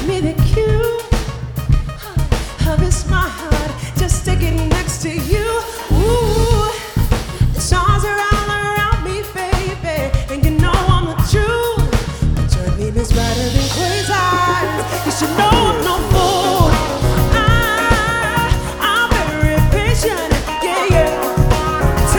me the cue. It's my heart just sticking next to you.